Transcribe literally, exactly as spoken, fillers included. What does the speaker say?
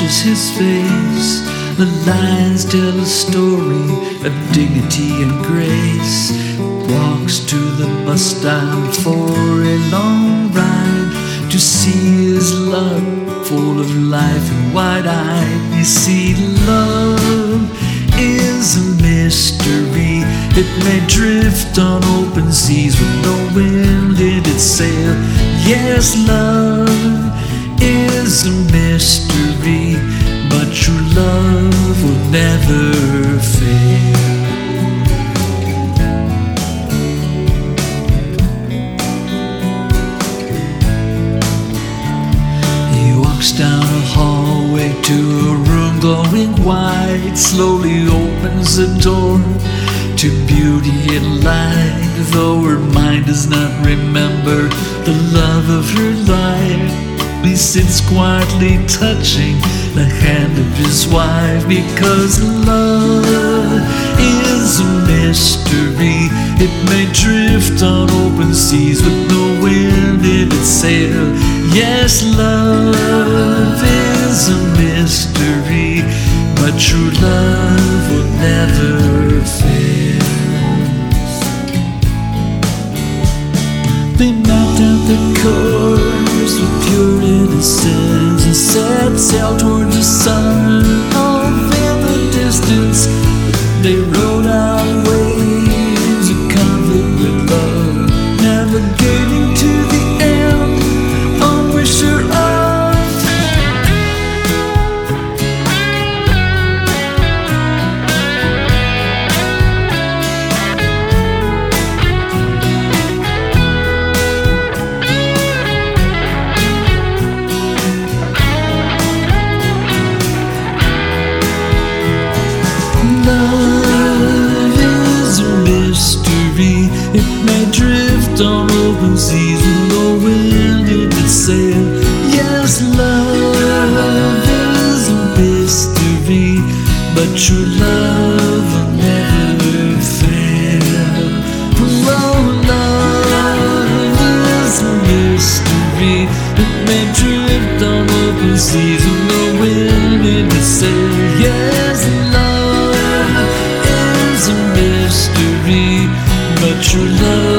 washes his face. The lines tell a story of dignity and grace. Walks to the bus stop for a long ride to see his luck full of life and wide-eyed. You see, love is a mystery. It may drift on open seas with no wind in its sail. Yes, love is a mystery, but true love will never fail. He walks down a hallway to a room glowing white, slowly opens the door to beauty and light. Though her mind does not remember the love of her life, he sits quietly touching the hand of his wife. Because love is a mystery. It may drift on open seas with no wind in its sail. Yes, love is a mystery, but true love will never fail. They mapped out the course with pure innocence and set sail towards the sun. Off in the distance, they rode out waves of conflict with love, navigating to the end on wisher of. Love is a mystery. It may drift on open seas with no wind in its sail. Yes, love is a mystery, but true love will never fail. Oh, love is a mystery. It may drift on open seas with no wind in its sail. Yes, love is a mystery, but true love